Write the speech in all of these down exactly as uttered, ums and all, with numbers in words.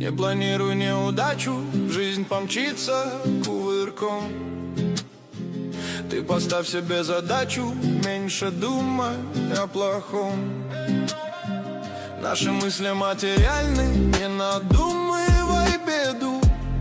Не планируй неудачу, жизнь помчится кувырком. Ты поставь себе задачу, меньше думай о плохом. Наши мысли материальны, не надумывай беду.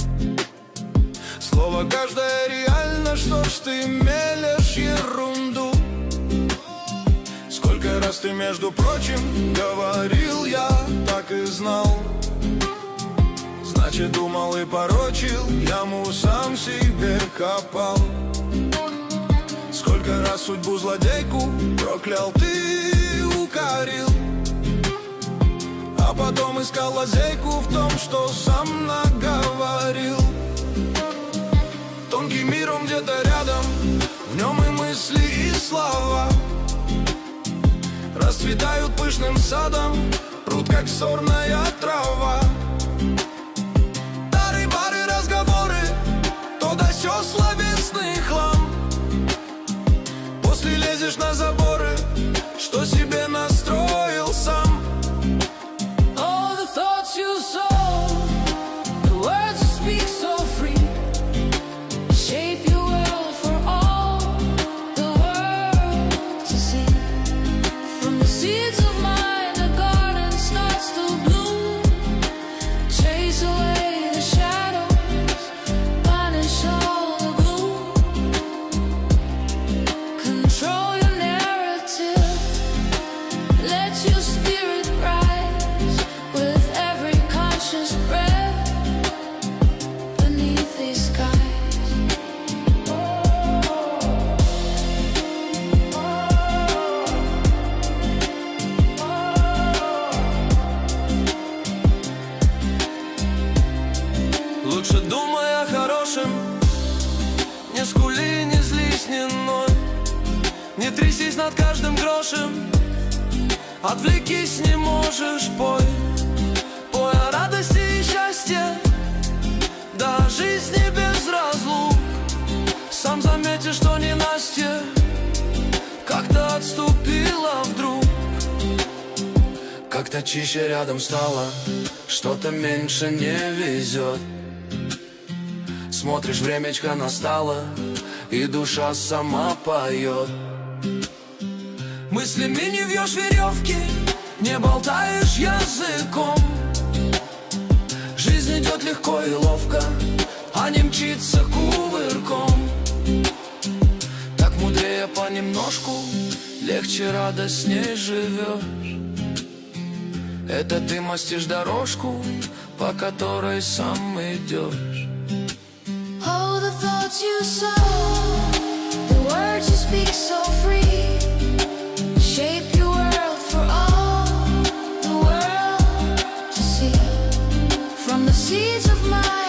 Слово каждое реально, что ж ты мелешь ерунду. Сколько раз ты, между прочим, говорил, я так и знал. Значит, думал и порочил, яму сам себе копал. Сколько раз судьбу злодейку проклял, ты укорил, а потом искал лазейку в том, что сам наговорил. Тонкий мир, он где-то рядом, в нем и мысли, и слова расцветают пышным садом, пруд, как сорная трава. Тары-бары, разговоры, то да сё словесный хлам. После лезешь на заборы, что себе настроил сам. All the thoughts you sow, the words you speak so free, shape your world for all the world to see. From the seeds of mine, the garden starts to bloom. Chase away the shadows, banish all the gloom. Control your narrative, let your spirit rise with every conscious breath beneath these skies. Лучше думай о хорошем, не скули, не злись, не ной. Не трясись над каждым грошем, отвлекись, не можешь, пой. Пой о радости и счастье, да о жизни без разлук. Сам заметишь, что ненастье как-то отступила вдруг. Как-то чище рядом стало, что-то меньше не везет. Смотришь, времечко настало, и душа сама поет. Мыслями не вьешь веревки, не болтаешь языком. Жизнь идет легко и ловко, а не мчится кувырком. Так мудрее понемножку, легче, радостней живешь. Это ты мастишь дорожку, по которой сам идешь. All the thoughts you sow, the words you speak so free, shape your world for all the world to see. From the seeds of my